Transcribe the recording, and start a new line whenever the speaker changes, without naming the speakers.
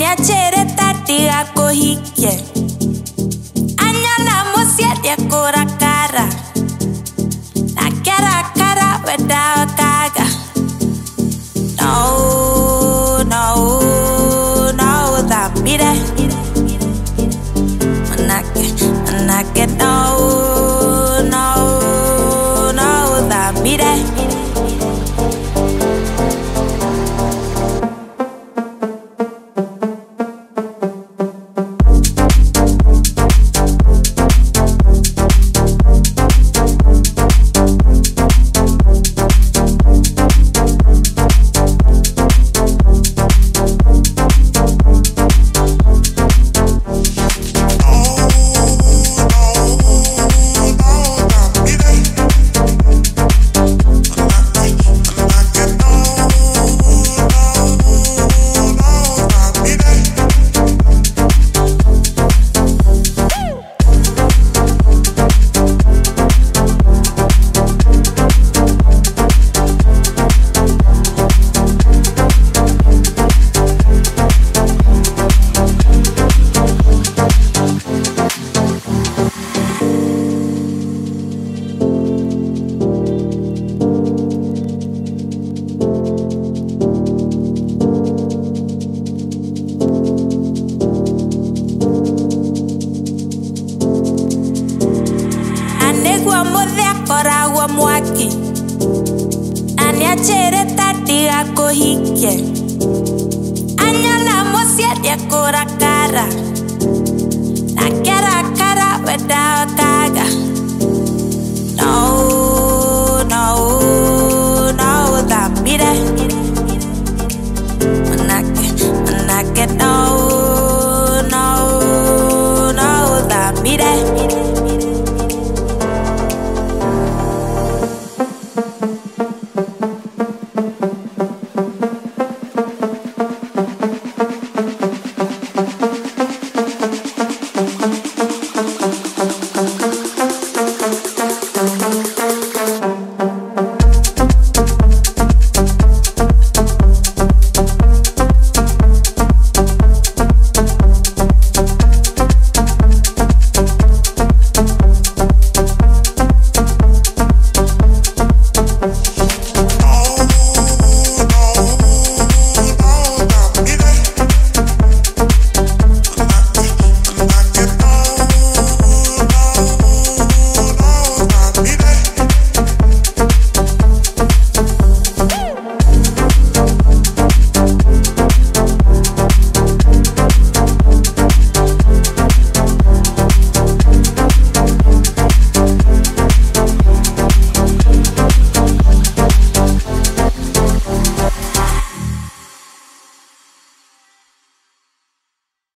Aniachere tatiga kohike. Anyana musia dia kora cara. Na cara cara weda kaga. No, no, no, that be that. Manake, no, no, no, that be that. Aniachere tatiga kohike. Anyana musia dia kora cara. Na cara cara weda kaga.